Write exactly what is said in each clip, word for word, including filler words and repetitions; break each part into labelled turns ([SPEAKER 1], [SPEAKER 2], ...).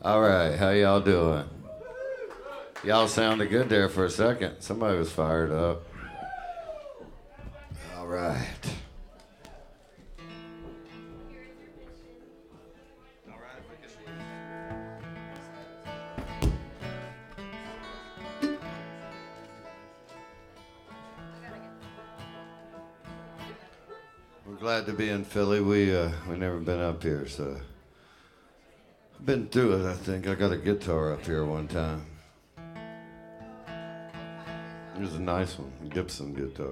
[SPEAKER 1] All right, how y'all doing? Y'all sounded good there for a second. Somebody was fired up. All right. We're glad to be in Philly. We uh, we never been up here, so I've been through it. I think I got a guitar up here one time. It was a nice one, a Gibson guitar.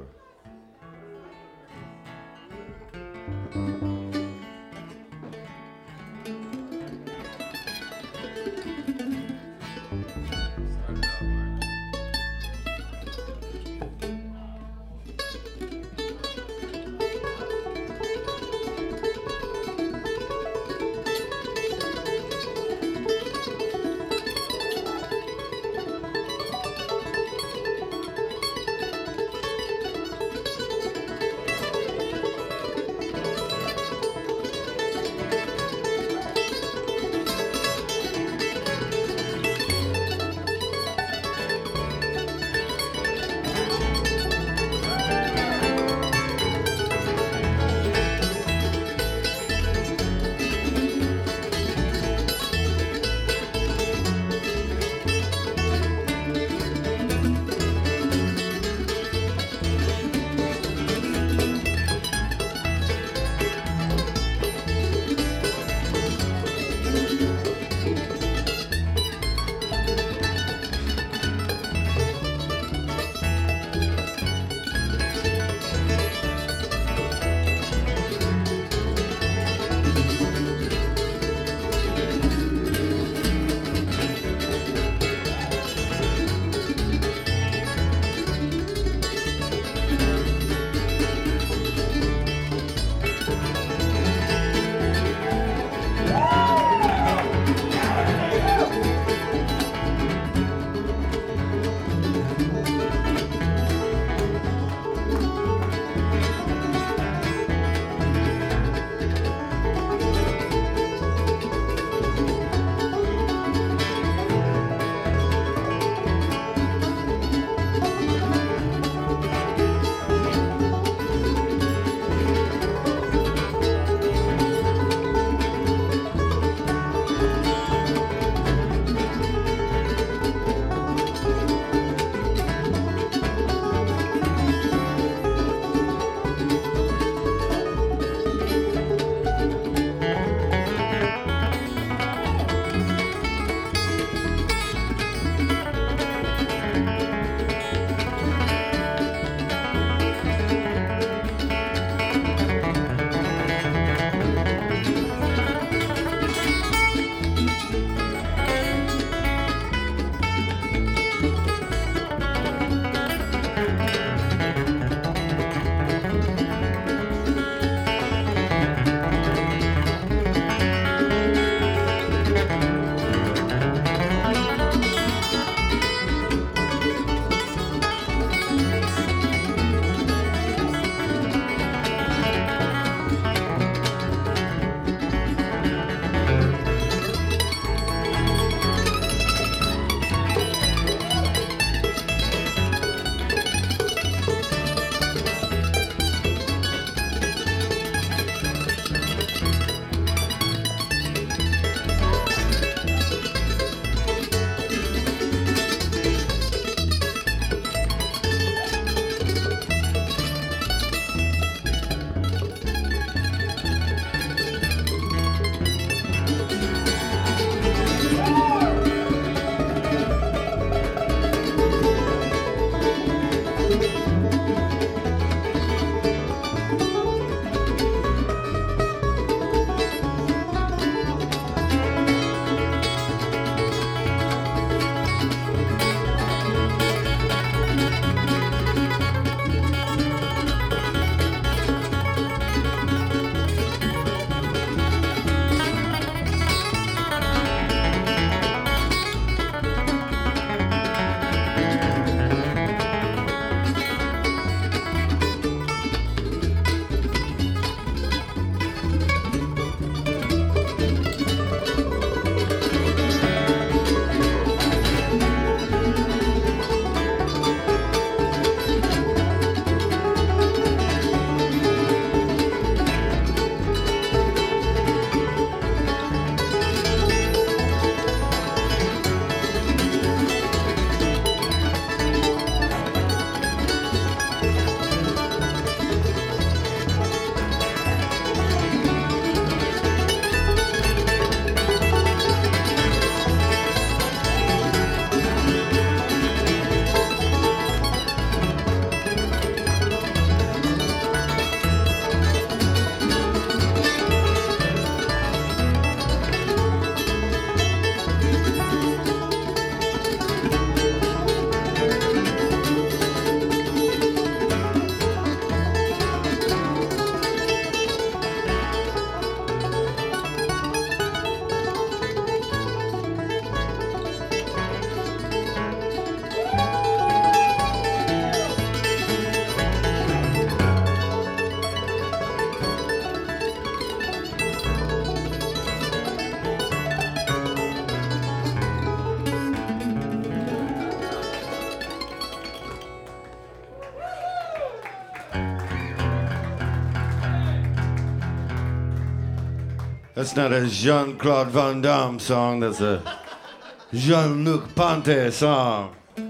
[SPEAKER 1] That's not a Jean-Claude Van Damme song, that's a Jean-Luc Ponty song.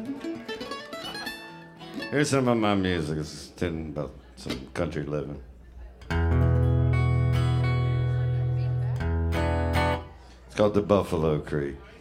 [SPEAKER 1] Here's some of my music. It's telling about some country living. It's called the Buffalo Creek.